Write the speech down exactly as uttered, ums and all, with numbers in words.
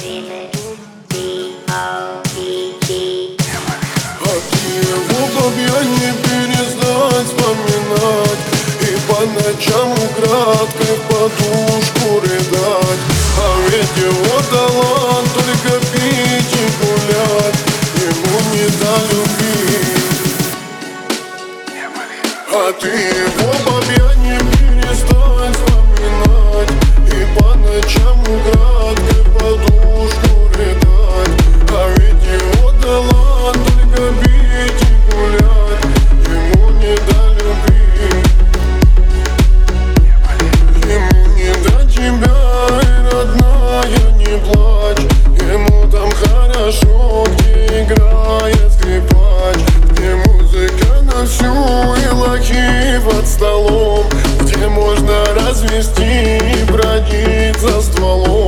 Я не перестать вспоминать и по ночам украдкой в подушку рыдать. А ведь его талант только пить и гулять, ему не до любви. А ты его, бабья, не перестать вспоминать и по ночам украдкой в подушку рыдать. А ведь его талант только пить и гулять, ему не до любви. Ему не до тебя, и родная, не плачь. Ему там хорошо, где играет скрипач, где музыка на всю и лохи под столом, где можно развести и бродить за стволом.